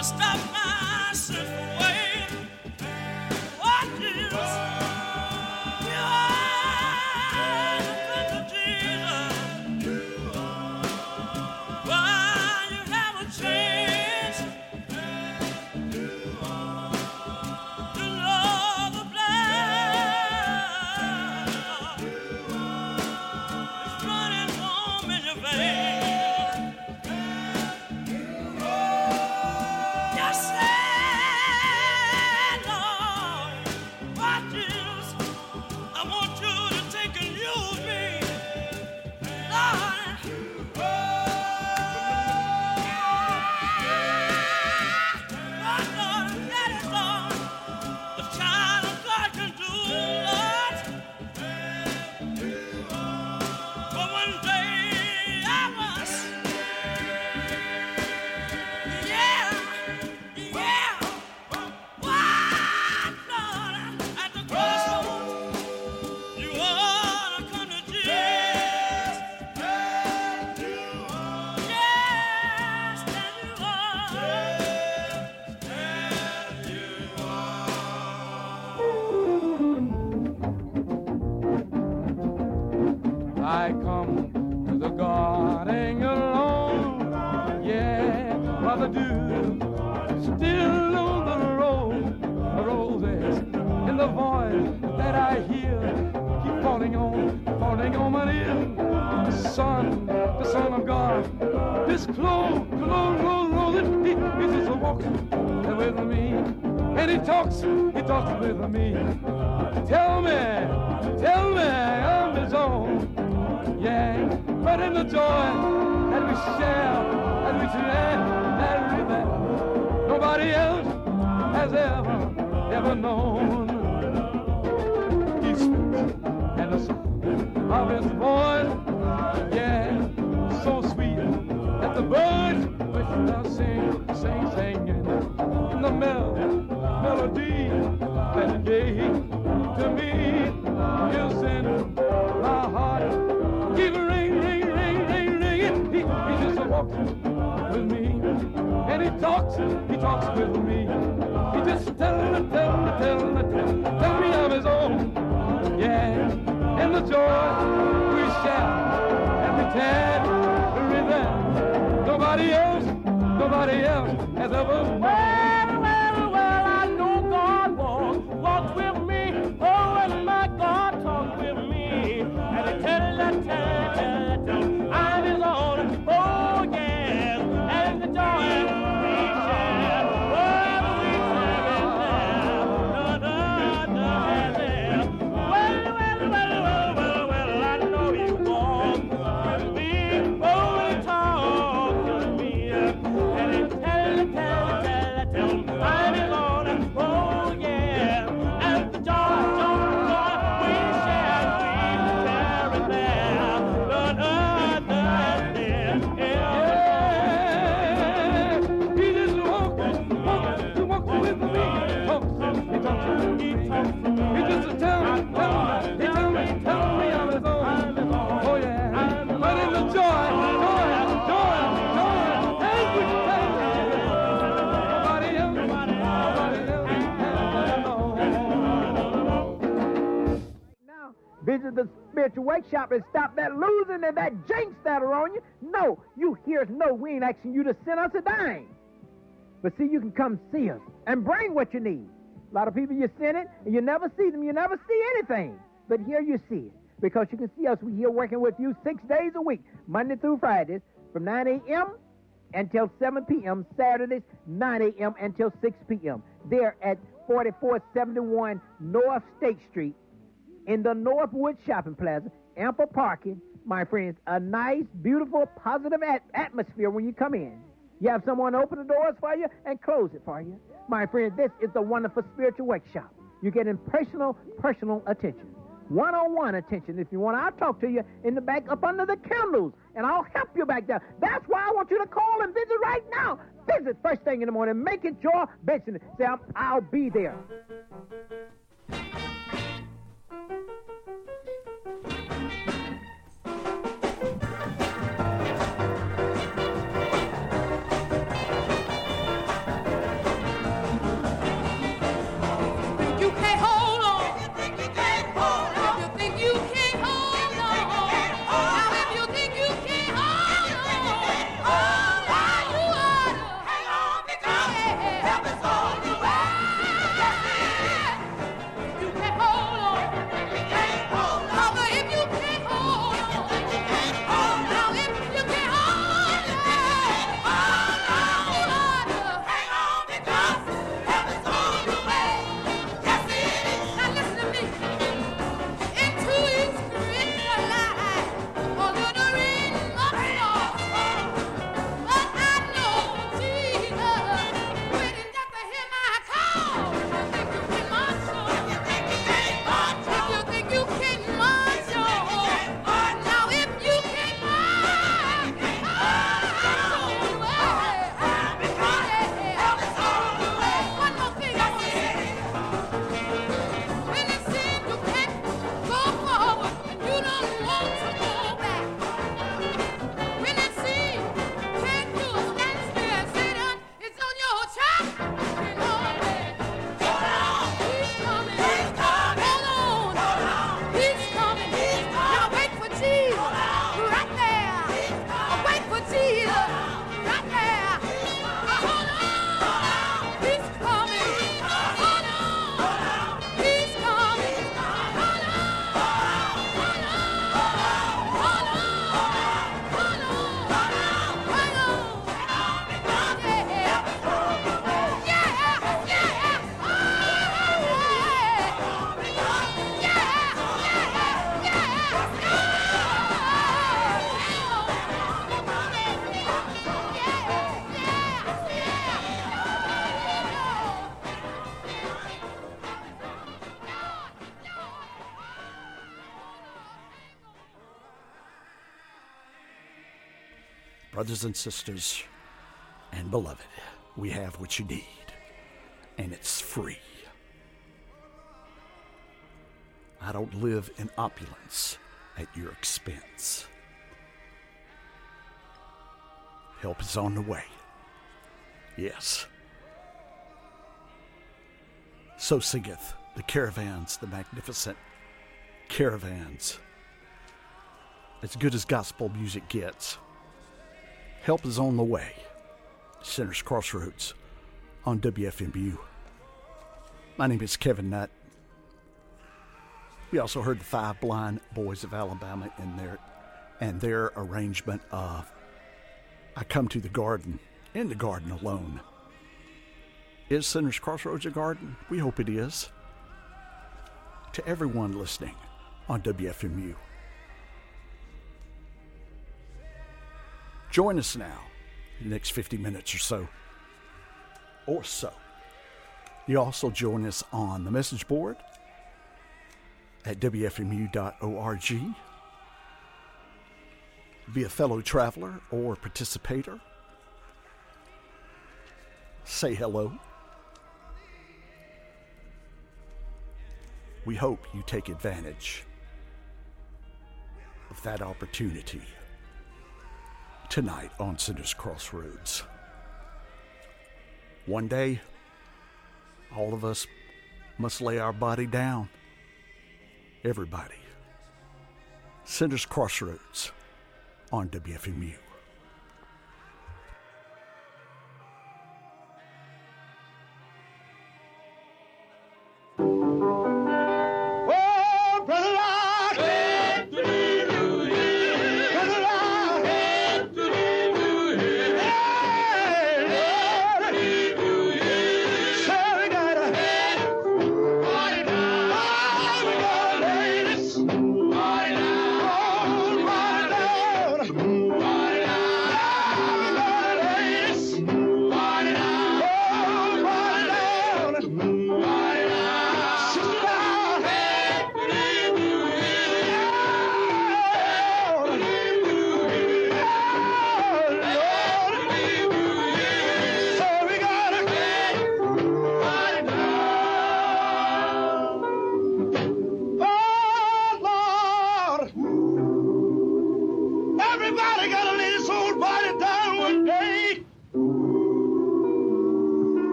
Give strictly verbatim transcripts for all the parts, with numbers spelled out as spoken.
Visit the spiritual wake shop and stop that losing and that jinx that are on you. No, you hear us. No, we ain't asking you to send us a dime. But see, you can come see us and bring what you need. A lot of people you send it and you never see them. You never see anything. But here you see it. Because you can see us. We're here working with you six days a week, Monday through Fridays, from nine a.m. until seven p.m., Saturdays, nine a.m. until six p.m. There at forty-four seventy-one North State Street in the Northwood Shopping Plaza. Ample parking, my friends. A nice, beautiful, positive at- atmosphere when you come in. You have someone open the doors for you and close it for you. My friends, this is the wonderful spiritual wake shop. You get personal, personal attention. One-on-one attention. If you want, I'll talk to you in the back up under the candles, and I'll help you back there. That's why I want you to call and visit right now. Visit first thing in the morning. Make it your business. Say, I'll be there. Brothers and sisters and beloved, we have what you need, and it's free. I don't live in opulence at your expense. Help is on the way. Yes. So singeth the caravans, the magnificent caravans. As good as gospel music gets. Help is on the way. Sinners Crossroads on W F M U. My name is Kevin Nutt. We also heard the Five Blind Boys of Alabama in there and their arrangement of I Come to the Garden, in the Garden Alone. Is Sinners Crossroads a garden? We hope it is. To everyone listening on W F M U. Join us now in the next fifty minutes or so. Or so. You also join us on the message board at W F M U dot org. Be a fellow traveler or participator. Say hello. We hope you take advantage of that opportunity tonight on Sinners Crossroads. One day, all of us must lay our body down. Everybody. Sinners Crossroads on W F M U.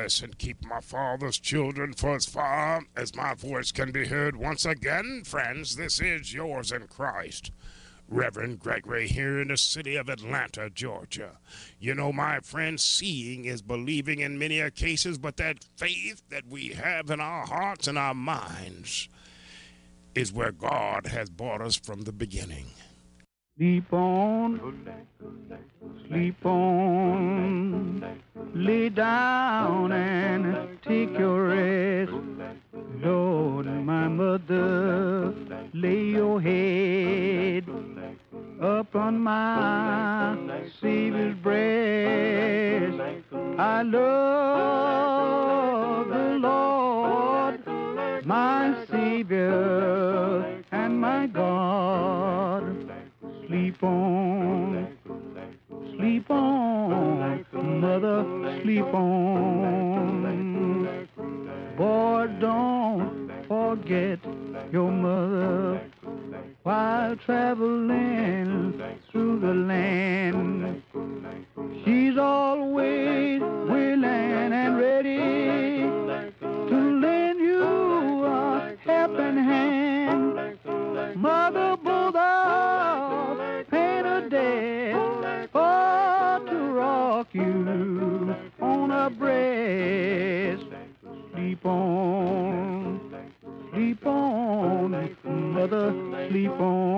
bless and keep my father's children for as far as my voice can be heard once again. Friends, this is yours in Christ, Reverend Gregory, here in the city of Atlanta, Georgia. You know, my friend, seeing is believing in many cases, but that faith that we have in our hearts and our minds is where God has brought us from the beginning. Sleep on, sleep on, lay down and take your rest. Lord, my mother, lay your head upon my Savior's breast. I love the Lord, my Savior and my God. Sleep on, sleep on, mother, sleep on. Boy, don't forget your mother while traveling through the land. She's always willing and ready to lend you a helping hand. Mother, both of pain or death, or to rock you on her breast. Sleep on, sleep on, mother, sleep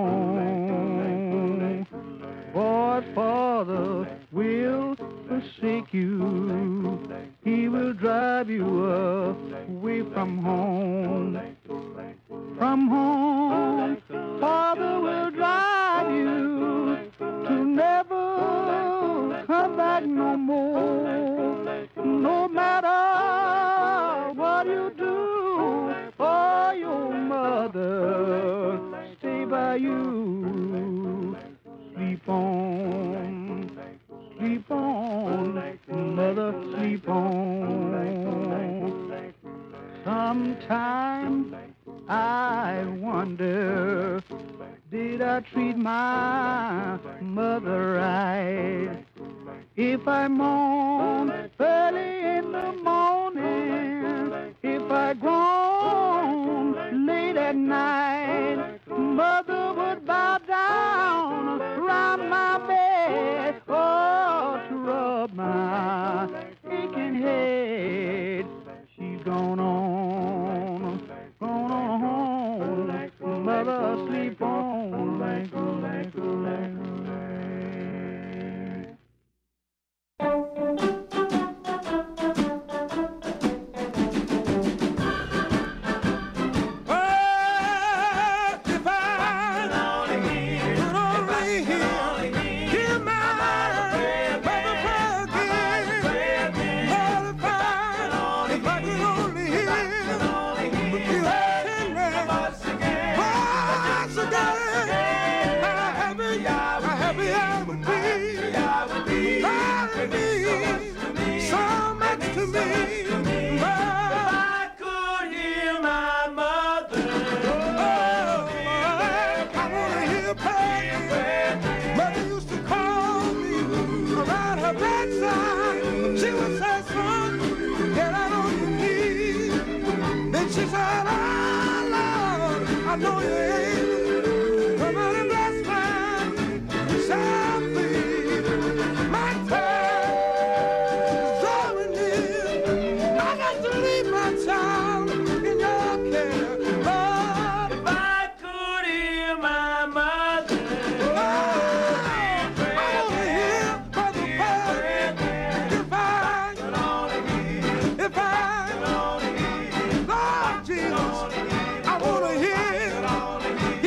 on. For father will forsake you, he will drive you away from home. From home, father will drive you to never come back no more. No matter what you do for your mother, stay by you. Sleep on, sleep on, mother, sleep on. Sometimes I wonder, did I treat my mother right? If I moan early in the morning, if I groan late at night, mother would bow down around my bed, oh, to rub my aching head. She's gone on, gone on, mother, sleep on like a, like a, like a. I know you ain't. Come on and bless my salvation. My time is drawing near. I got to leave my child in your care. Lord, if I could hear my mother. Oh, I want to hear Brother Paul. If I, if I, Lord Jesus, I want to hear.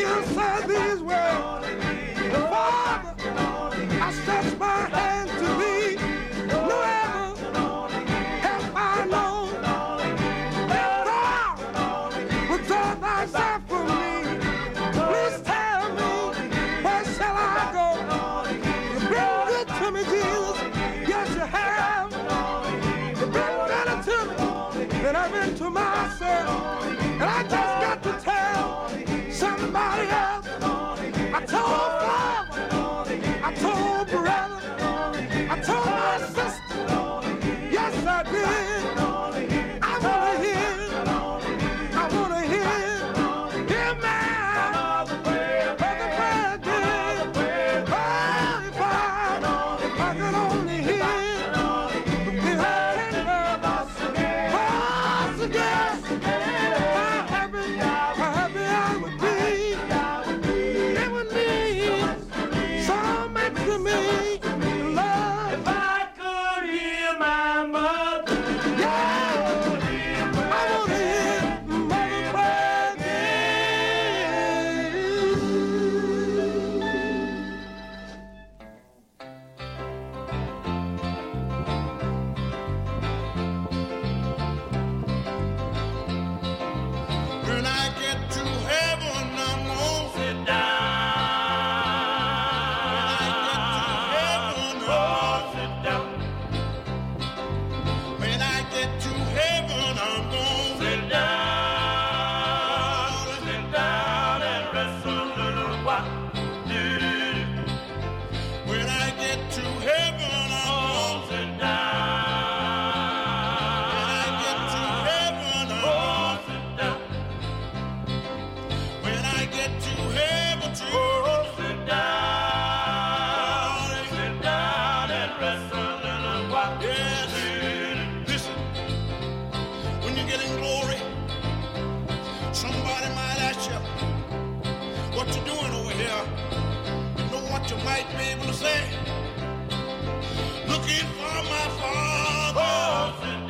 might be able to say, looking for my father. Oh, sit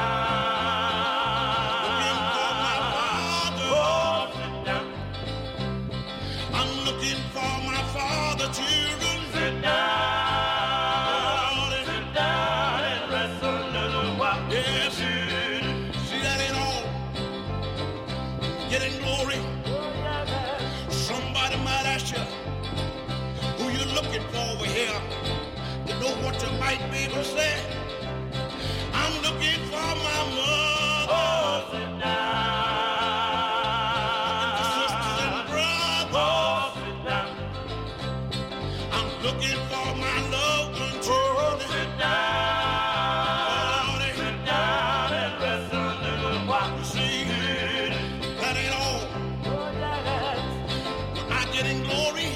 down. Looking for my father. Oh, sit down. I'm looking for my father, children. Sit down. Oh, sit down and rest a little while. Yes, see that ain't all. Getting glory. Somebody might ask you who you're looking for over here. You know what you might be able to say? I'm looking for my mother. Oh, sit down. Looking for sisters and brothers. Oh, sit down. I'm looking for my loved one, children. Oh, sit down. Oh, sit down and rest a little while. You see, that ain't all. I get in glory.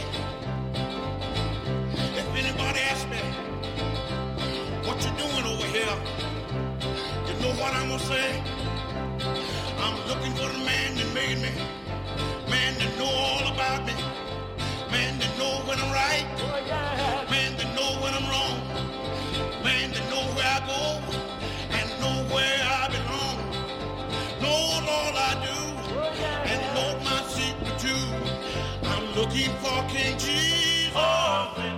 If anybody asks me, what you doing over here? You know what I'm gonna say? I'm looking for the man that made me. Man that know all about me. Man that know when I'm right. Man that know when I'm wrong. Man that know where I go and know where I belong. Knows all I do and knows my secret too. I'm looking for King Jesus. Oh, sit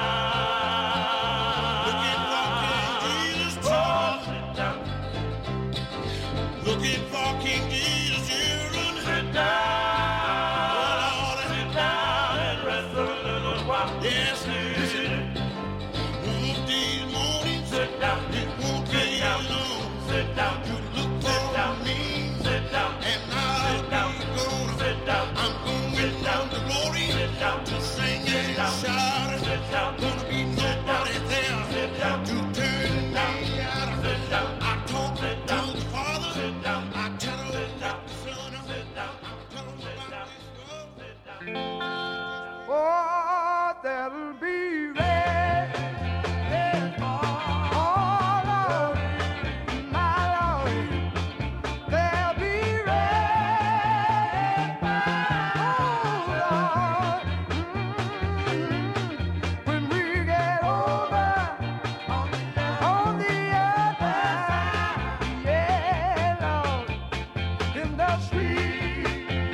down. Looking for King Jesus too. Oh, sit down. Looking for King Jesus, children. Sit down. Oh, Lord, sit down and rest a little while. Yes, listen. One of these mornings, sit down. It won't be long. Sit down. You look for me. Sit down. And I'll be gonna. Sit down. I'm going down to glory. Sit down. To sing and shout. Sit down. Gonna be nobody there to turn me out. Sit down. I talk to the Father. Sit down. I tell him about the Son. Sit down. I tell him about this world. Sit down. Oh, that'll be red. Red all over my Lord. There'll be red. Oh, Lord. Mm, when we get over on the other side, yeah, Lord, in the sweet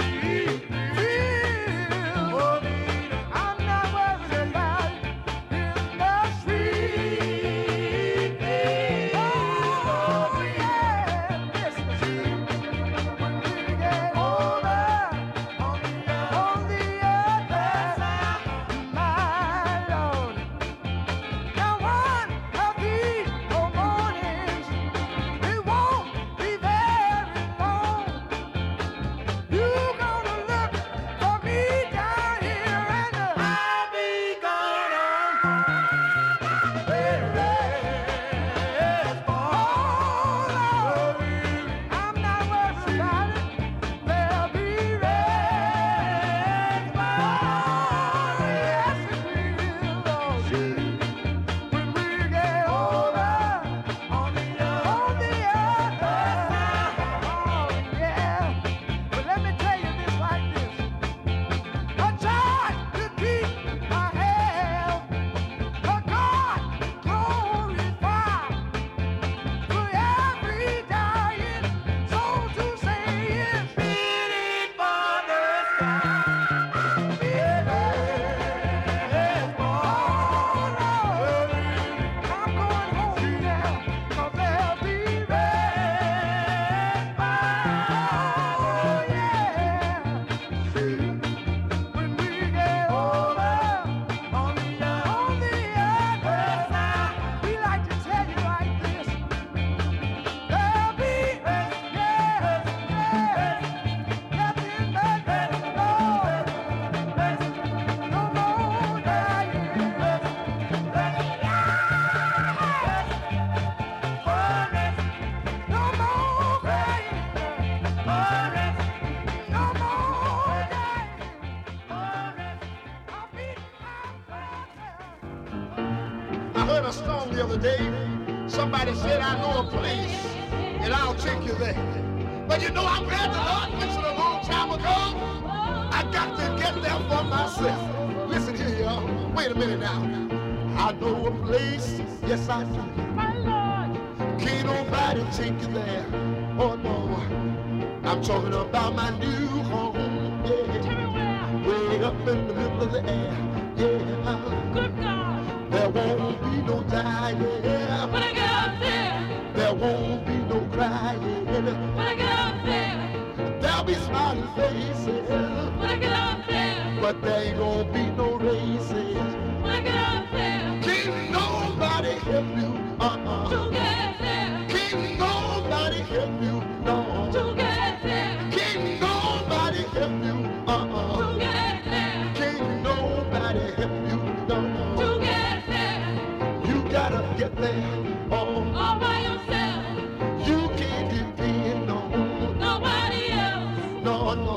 field. I'm not worried about in the sweet field. Oh, yeah, listen to me. When we get over on the other side, my Lord. Now one of these mornings, it won't be very long. You're gonna look for me down here and I'll be gone where it's all over. I'm not worried about it. There'll be red fire. Yes, it will, Lord. When we get over on the other side. Oh, yeah. But let me tell you this like this. I tried to keep my health, but God glorified. For every dying soul to say is fitted for the sky. Fitted for Lord. I'm going home now, 'cause there'll be red fire. Oh, yeah. See, when we get over on the, on the other side, we like to tell you like this. There'll be red, yes, yes, nothing but red, Lord. No more dying. No more crying. No more dying. I'll be I heard a song the other day. Somebody said, I know a place, and I'll take you there. But you know, I'm glad the Lord mentioned a long time ago. I got to get there for myself. Listen here, y'all. Wait a minute now. I know a place, yes I do. My Lord. Can't nobody take you there. Oh no. I'm talking about my new home. Yeah. Tell me where. Way up in the middle of the air. Yeah. Good God. There won't be no dying. When I get up there. There won't be no crying. When I get up there. There'll be smiling faces. When I get up there. But there ain't gonna be no races. When I get up there. Can't nobody help you. Uh-uh. To get there. Can't nobody help you. No. To get there. Can't nobody help you. Uh-uh. To get there. Can't nobody help you. No. To get there. You gotta get there. Oh. All by yourself. You can't depend on nobody else. No, no.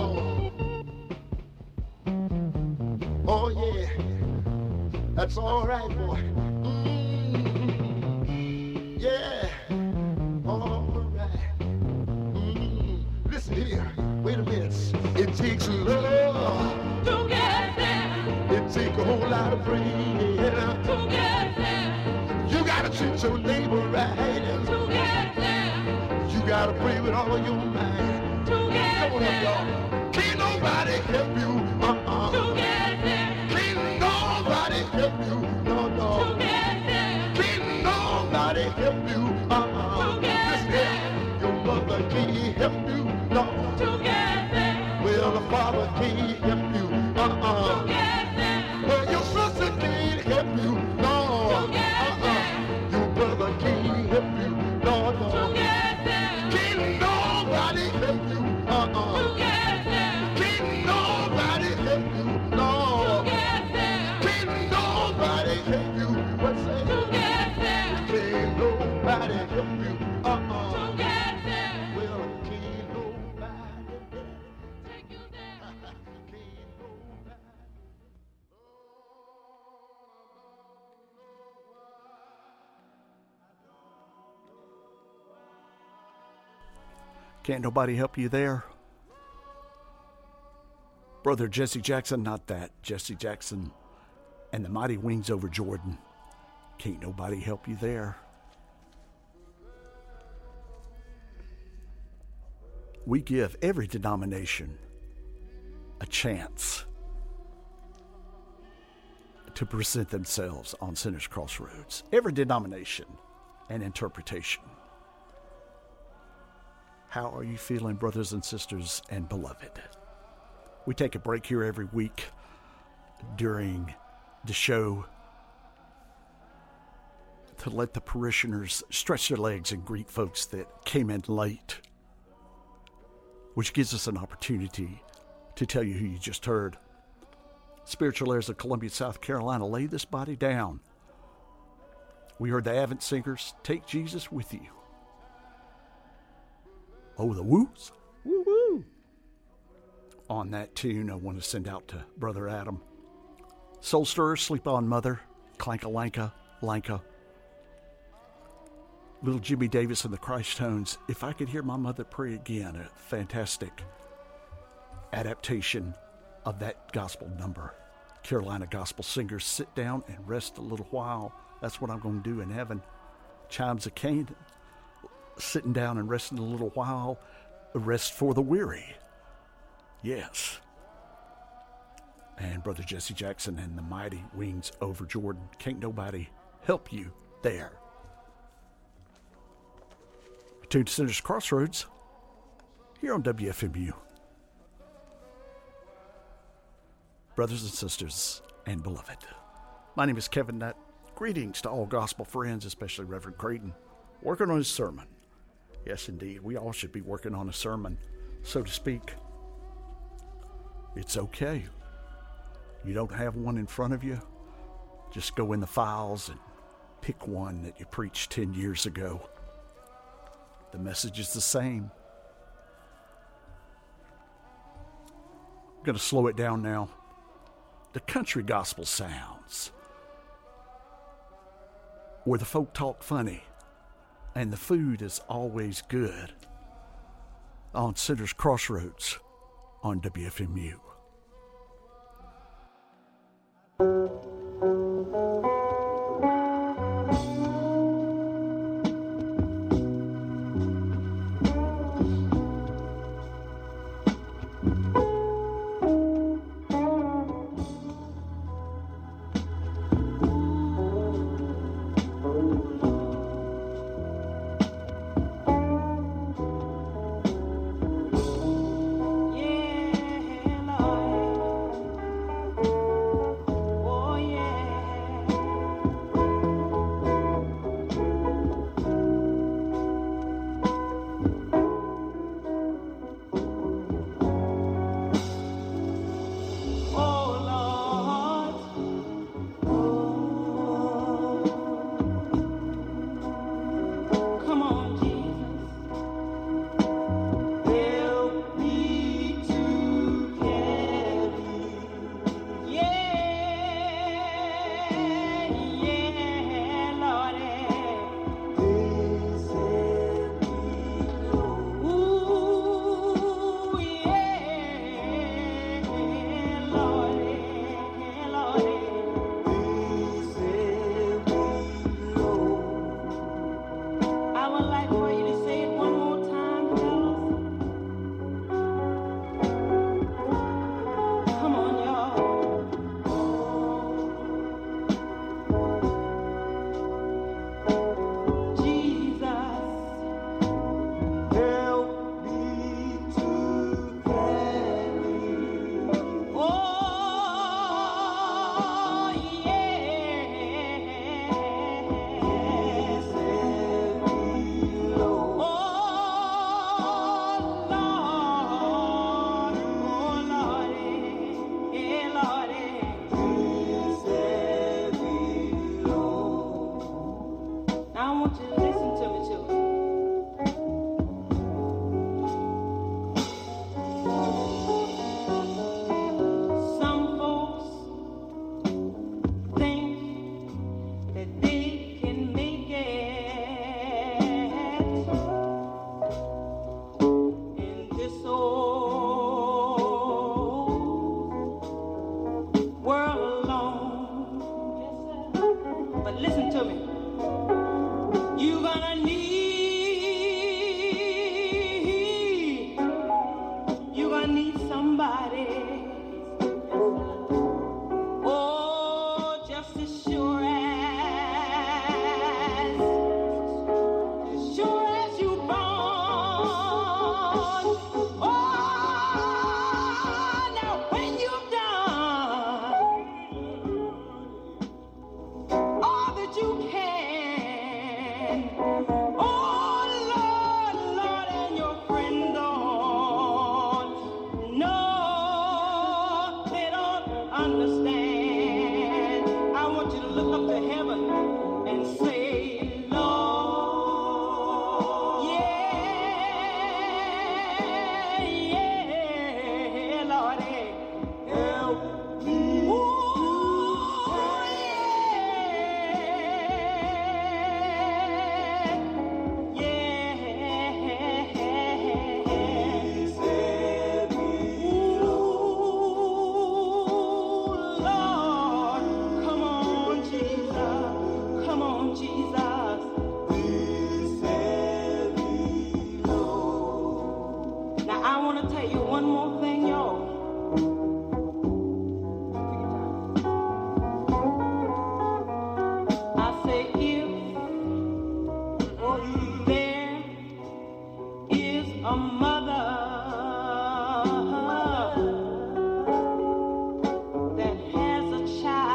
Oh yeah. That's all right, boy. Mm, yeah. All right. Mm, listen here. Wait a minute. It takes love to get there. It takes a whole lot of praying to get there. You gotta treat your neighbor right to get there. You gotta pray with all your mind to get Come on there. Up, y'all. Can't nobody help you. Uh-uh. To get there. Can't nobody help you. No, no. To get there. Can't nobody help you. Uh-uh. To get Listen there. here. Your mother can't help you. No. To get there. Well, the father can't help you. Uh-uh. To get there. Well, your sister can't help you. No. To get uh-uh. there. Your brother can't help you. No, no. To get there. Can't nobody help you. Uh-uh. To get there. Can't nobody help you. No. To get there. Can't nobody help you. What's that? To get there. Can't nobody help you. Uh-uh. To get there. Well, can't nobody Take you there. can't nobody. Can't nobody help you there? Brother Jesse Jackson, not that. Jesse Jackson and the Mighty Wings Over Jordan. Can't nobody help you there? We give every denomination a chance to present themselves on Sinners Crossroads. Every denomination and interpretation. How are you feeling, brothers and sisters and beloved? We take a break here every week during the show to let the parishioners stretch their legs and greet folks that came in late, which gives us an opportunity to tell you who you just heard. Spiritual Heirs of Columbia, South Carolina, lay this body down. We heard the Advent singers, Take Jesus With You. Oh, the woos. Woo woo. On that tune, I want to send out to Brother Adam. Soul Stirrer, Sleep On Mother, Clanka-Lanka, Lanka. Little Jimmy Davis and the Christ Tones, If I Could Hear My Mother Pray Again, a fantastic adaptation of that gospel number. Carolina gospel singers, Sit Down and Rest a Little While. That's what I'm going to do in heaven. Chimes of Canaan, sitting down and resting a little while, a rest for the weary. Yes. And Brother Jesse Jackson and the Mighty Wings Over Jordan. Can't nobody help you there. Tuned to Sinners Crossroads here on W F M U. Brothers and sisters and beloved, my name is Kevin Nutt. Greetings to all gospel friends, especially Reverend Creighton, working on his sermon. Yes, indeed, we all should be working on a sermon, so to speak. It's okay. You don't have one in front of you, just go in the files and pick one that you preached ten years ago. The message is the same. I'm going to slow it down now. The country gospel sounds, where the folk talk funny and the food is always good, on Sinners Crossroads on W F M U. understand. I want you to look up to heaven and say, Lord, yeah, yeah, Lord, help me. Ooh, yeah, yeah. Lord, come on, Jesus, come on, Jesus. Now I want to tell you one more thing, y'all. I say if there is a mother that has a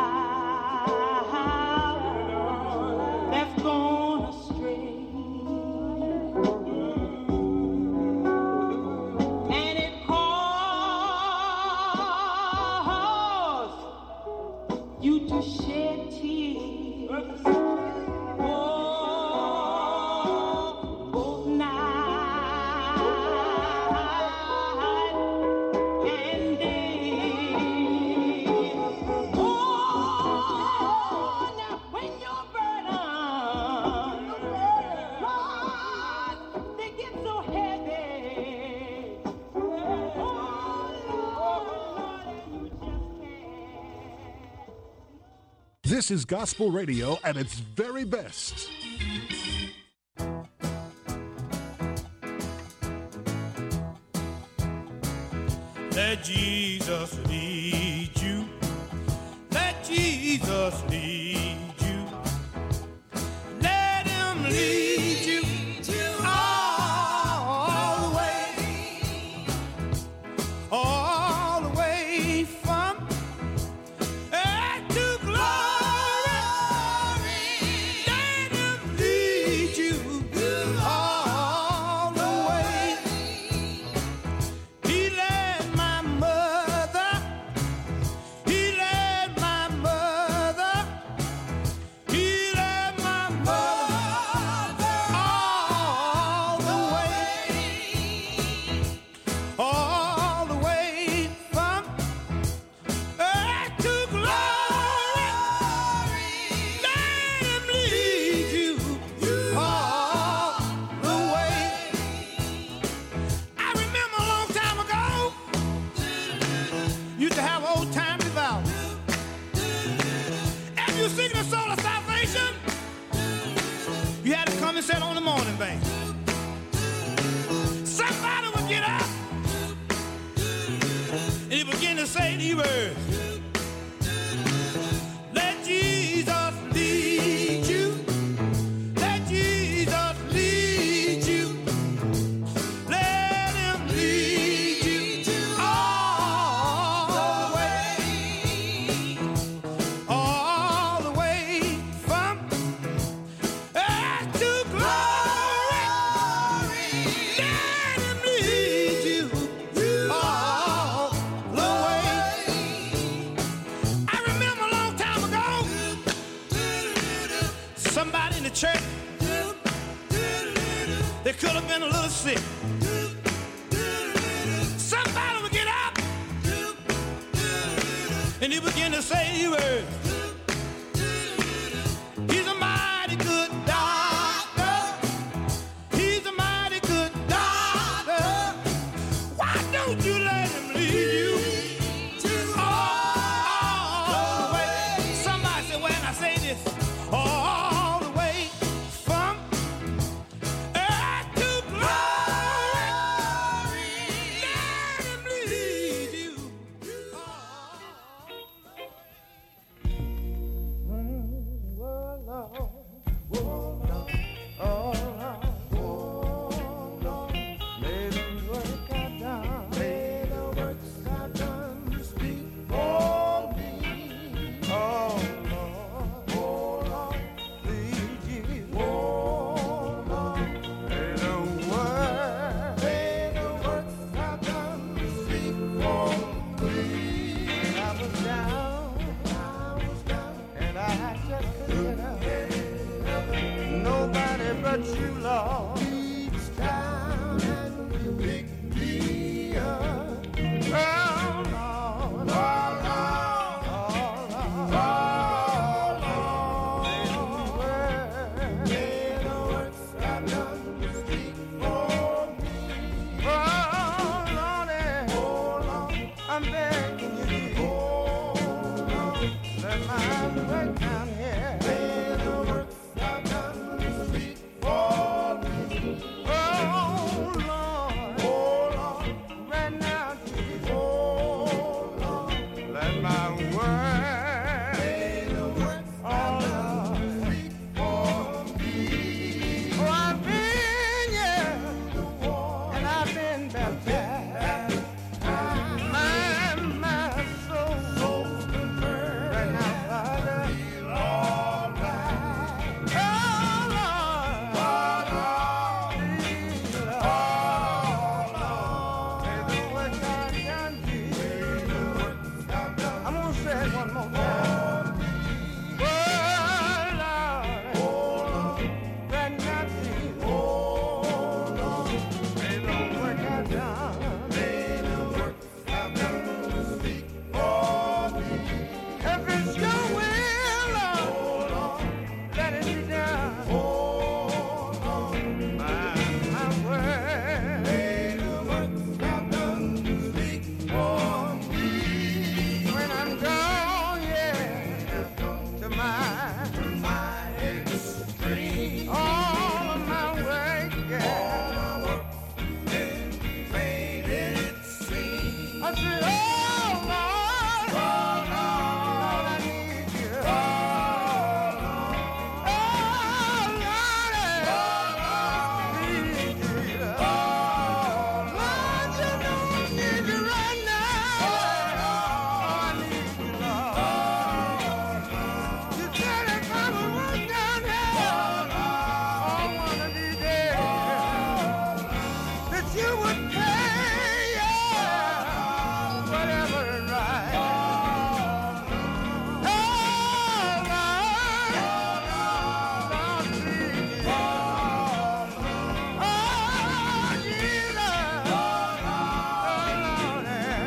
child that's gone astray, and it caused you to shed tears. Oh, both night and day. Oh, now when you're burdened, Lord, they get so heavy. Oh, Lord, and you just can't. This is gospel radio at its very best. Let Jesus lead you. Let Jesus lead you. Let him lead you all the way. All the way from earth to glory. Let him lead you all the way. He led my mother. He led my mother. He led my mother all the way. All the way from earth to glory. Let him lead you all the way. I remember a long time ago, used to have old time revival. If you sing the soul of salvation, you had to come and sit on the morning bank. Somebody would get up and he begin to say these words. Let Jesus lead you. Let Jesus lead you. Let him lead you all the way. All the way from earth to glory. Let him lead you all the way. I remember a long time ago, somebody in the church, they could have been a little sick. Somebody would get up and he began to say these words. He's a mighty good doctor. He's a mighty good doctor. Why don't you let him lead you all the way? Somebody said, when I say this, all the way from earth to glory. Let him lead you. taking you deep. Oh, let my work down here. May the works I've done speak for me. Oh, Lord. Oh, Lord. Right now, Jesus. Oh, Lord. Let my work. May the works I've done speak for me. Oh, I've been, yeah, and I've been baptized. My, my soul, soul's been burned. Right now, Father. Feel all right. Oh, Lord. Oh, Lord. Feel all right. May the work I've done, Jesus. I'm gonna say it one more time. Oh, Lord. Oh, Lord. Right now, Jesus. Oh, Lord. May the work I've done. May the work I've done speak for me. If it's your will, Lord. Oh, Lord. Let it be done. Oh, Lord. My, my word. May the work I've done speak for me. When I'm gone, yeah, to my, to my extreme. All of my work, yeah. All my work has made it seem. I said, oh, Lord. Oh, Lord. Lord, I need you. Oh, Lord. Oh, Lord. Oh, Lord. Need you. Oh, Lord, you know I need you right now. Oh, I need you, Lord. You said if I would work down here, oh, one of these days, that you would pay, yeah, whatever is right. Oh, Lord, Lord, please. Oh, Jesus. Oh, Lord,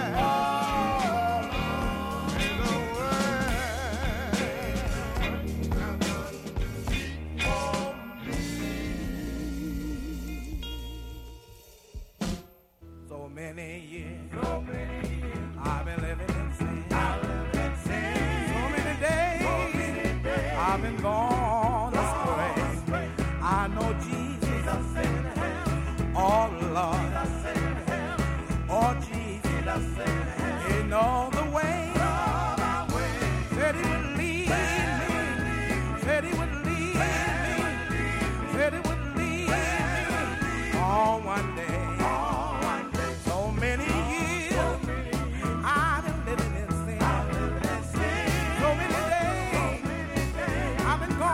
may the So many years, so many years, I've been living in sin. I've lived in sin. So many days, so many days, I've been gone astray. I know Jesus, oh Lord, oh Jesus, He knows the way. Said He would lead me, said He would lead me, said He would lead me on one day. So many years I've been living in sin. So many days I've been gone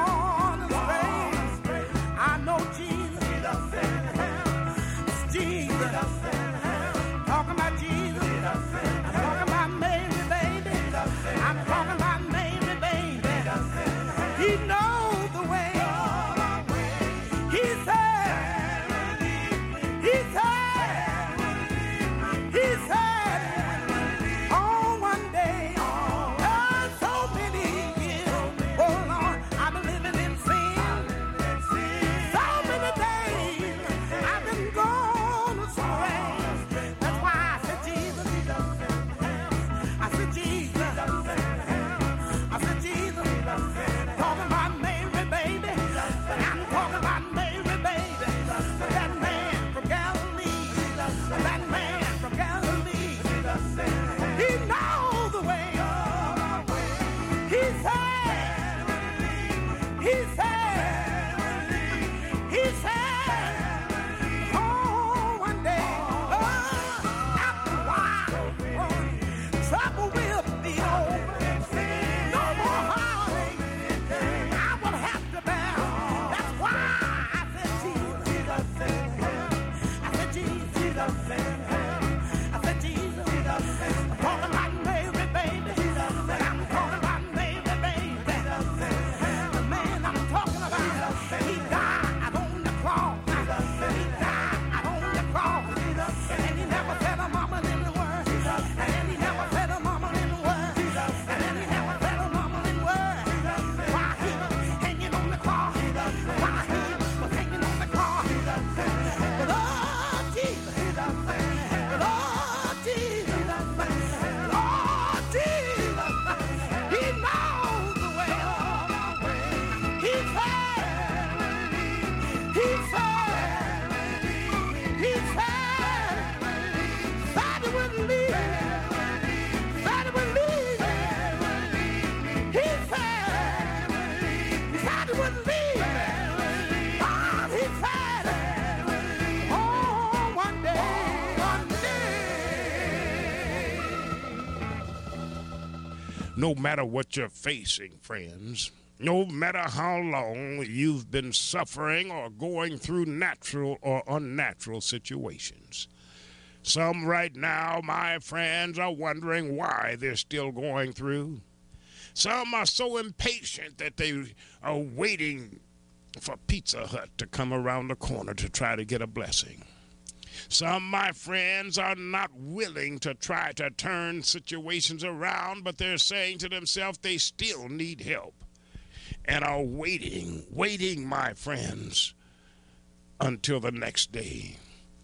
No matter what you're facing, friends, no matter how long you've been suffering or going through natural or unnatural situations. Some right now, my friends, are wondering why they're still going through. Some are so impatient that they are waiting for Pizza Hut to come around the corner to try to get a blessing. Some, my friends, are not willing to try to turn situations around, but they're saying to themselves they still need help and are waiting, waiting, my friends, until the next day.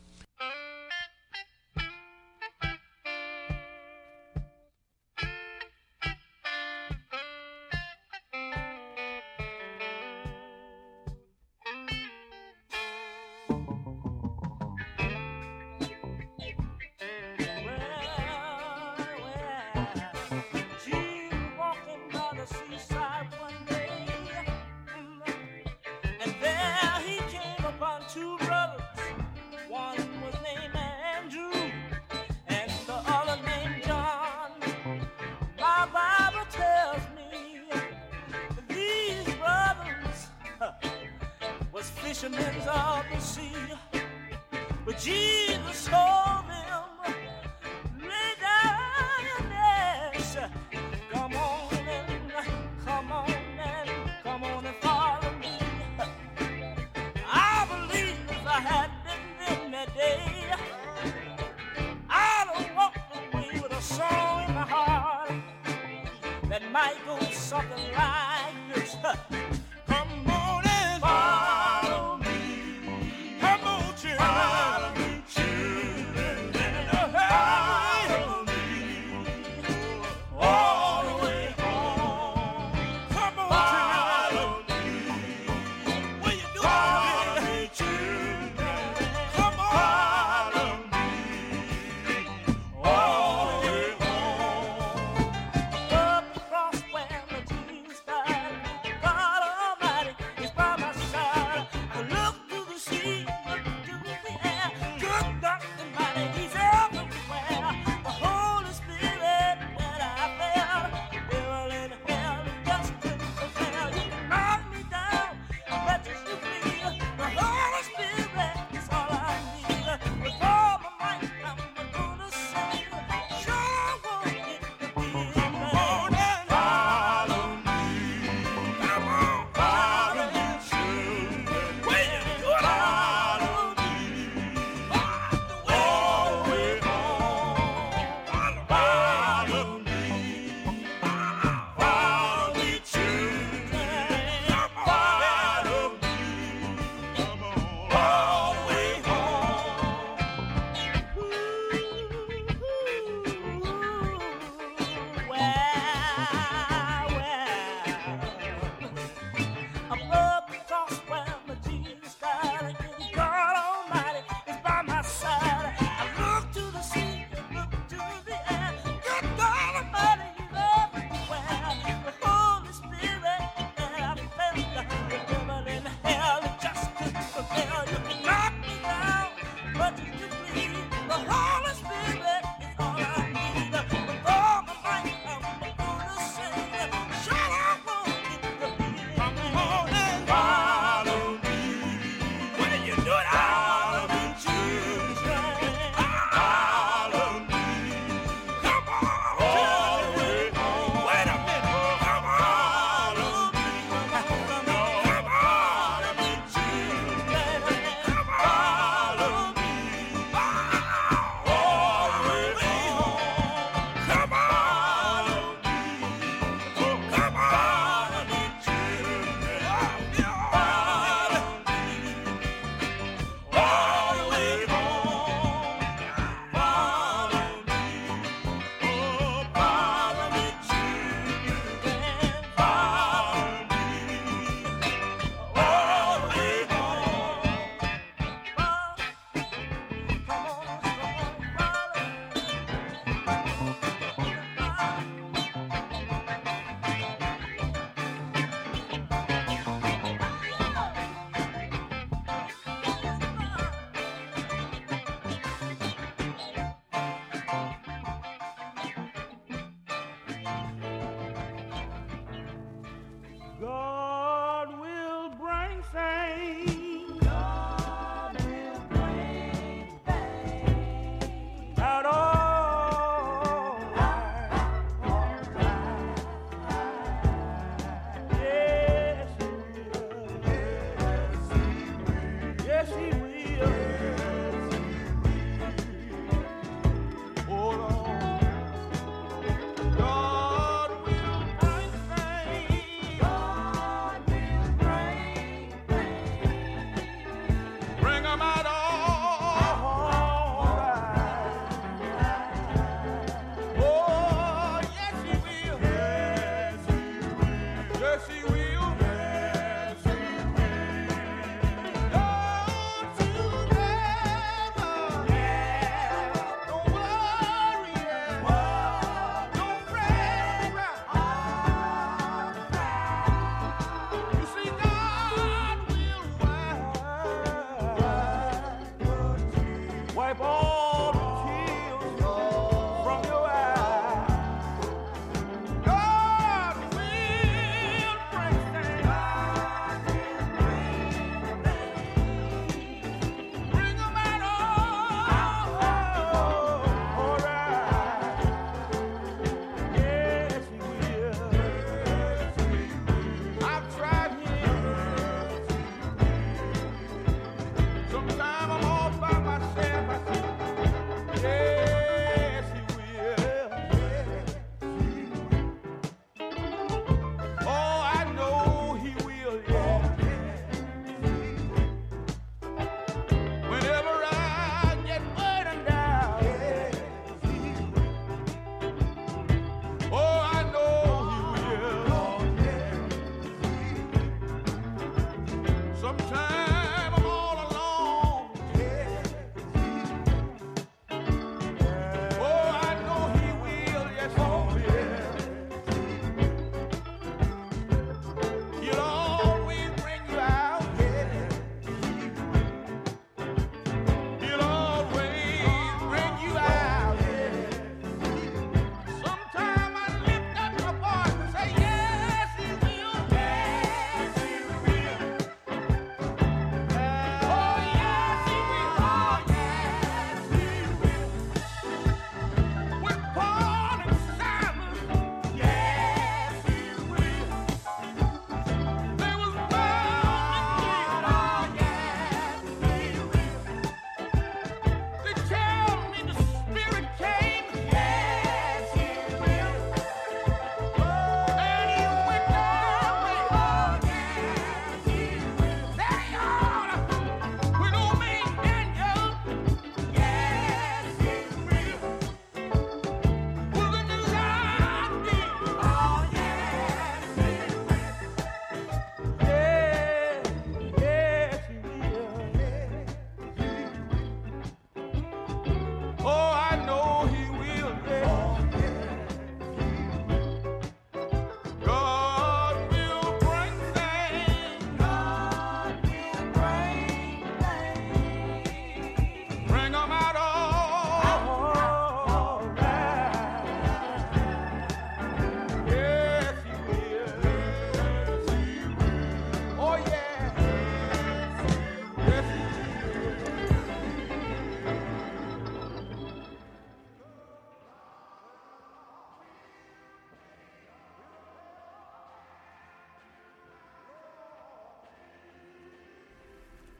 Fishermen of the sea, but Jesus told them, lay down your nets, come on and come on and come on and follow me. I believe if I had been in that day, I'd have walked away with a song in my heart that might go something like this. Come on and follow me. Follow me, children, and follow me all the way home. Come on, follow me. What you doing? Follow me, children. Come on, follow me all the way home. Up across where the trees stand, follow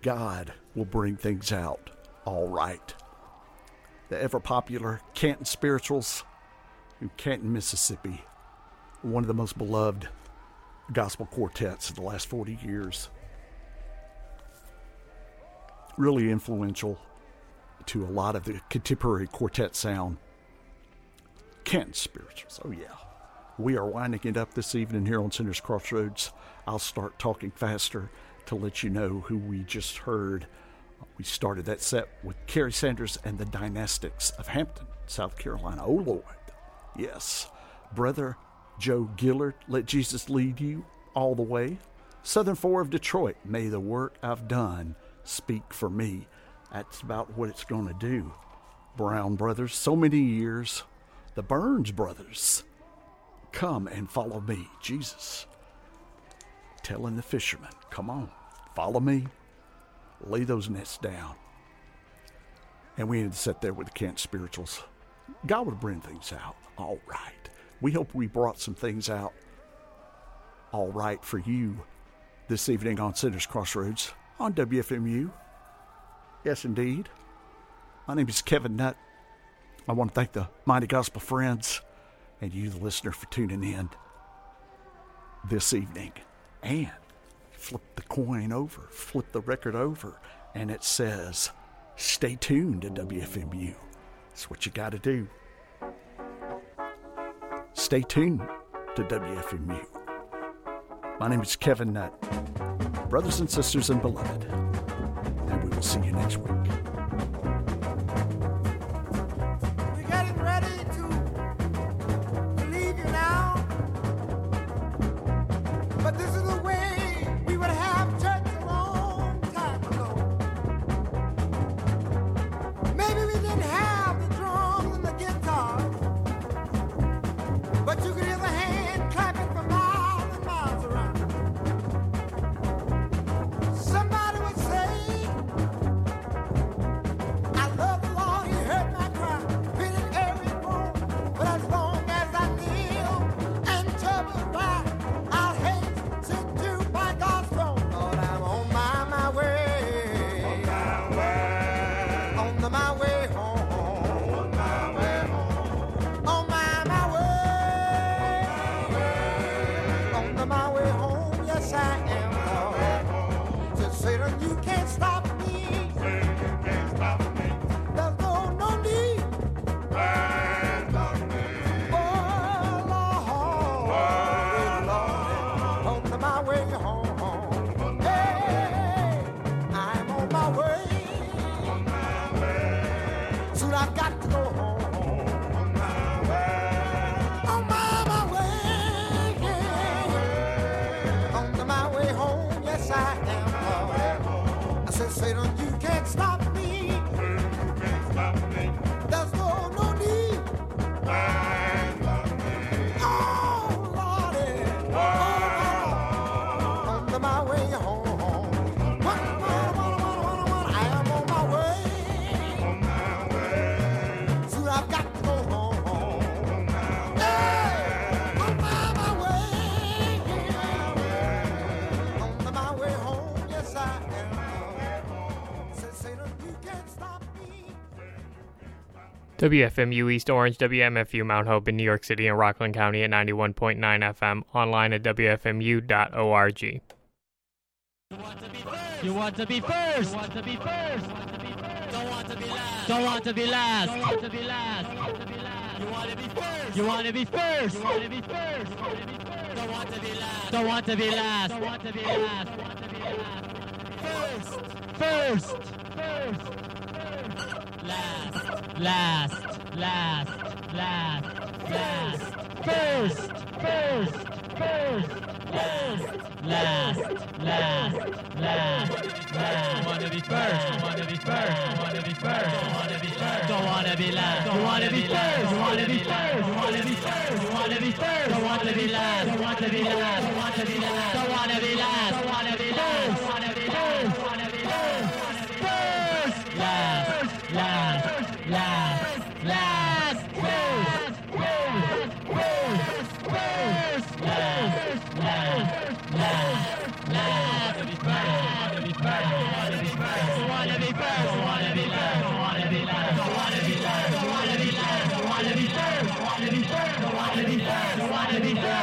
God will bring things out all right. The ever-popular Canton Spirituals in Canton, Mississippi, one of the most beloved gospel quartets of the last forty years. Really influential to a lot of the contemporary quartet sound. Canton Spirituals, oh yeah. We are winding it up this evening here on Sinners Crossroads. I'll start talking faster to let you know who we just heard. We started that set with Kerry Sanders and the Dynastics of Hampton, South Carolina. Oh, Lord. Yes. Brother Joe Gillard, Let Jesus Lead You All the Way. Southern Four of Detroit, May the Work I've Done Speak for Me. That's about what it's going to do. Brown Brothers, So Many Years. The Burns Brothers, Come and Follow Me. Jesus. Telling the fishermen, come on, follow me. Lay those nets down. And we ended to sit there with the Canton Spirituals. God would bring things out all right. We hope we brought some things out all right for you this evening on Sinners Crossroads on W F M U. Yes, indeed. My name is Kevin Nutt. I want to thank the Mighty Gospel Friends and you, the listener, for tuning in this evening. And flip the coin over, flip the record over, and it says, stay tuned to W F M U. That's what you got to do. Stay tuned to W F M U. My name is Kevin Nutt. Brothers and sisters and beloved, and we will see you next week. We're getting ready to, to leave you now, but this is the way we would have church a long time ago. Maybe we didn't have the drums and the guitars, but you could hear the hand clapping for miles and miles around. Somebody would say, I love the Lord, He heard my cry, feeling every bone. But as long as I kneel and trouble rise, I'll hasten to my God's throne. Lord, I'm on my, my way. On my way. On the, my way home. On my way home. On my, my way. On the, my way home. Yes, I am, Lord. To Satan, you can't stop me. Satan, you can't stop me. There's no, no need. There's no need. Oh, Lord. Oh, Lord. On the, my way home. Hey, I'm on my way. On my way. Soon I've got to go home. On my way. On my, my way. Yeah. On the, my way home. Yes, I am, Lord. I said, Satan, you can't stop me. You can't stop me. There's no, no need. Oh, Lordy. Oh, on the, my way home. One, one, one, one, one, one. I am on my way. On my way. Soon I've got to go home. Hey, on my, my way. On the, my way home. Yes, I am. Said Satan, you can't stop me. W F M U East Orange, W M F U Mount Hope in New York City and Rockland County at ninety-one point nine F M, online at W F M U dot org. You want to be first. You want to be first. Don't want to be last. Don't want to be last. Don't want to be last. You want to be first. You want to be first. You want to be first. Don't want to be last. Don't want to be last. Don't want to be last. First. First. First. Last. Last. Last. Last. Last. First. First. First. Last. Last. Last. Last. Last. Want to be first. Want to be first. Want to be first. Want to be first. Don't want to be last. Don't want to be first. Want to be first. Want to be first. Want to be first. Don't want to be last. Don't want to be last. Don't want to be last. Don't want to be last. Don't want to be last. Want to be first. Want to be first. First. Last. Last. Last. Last. First. First. First. First. Last. Last. Last. Last. Want to be first. Want to be first. Want to be first. wanna be free.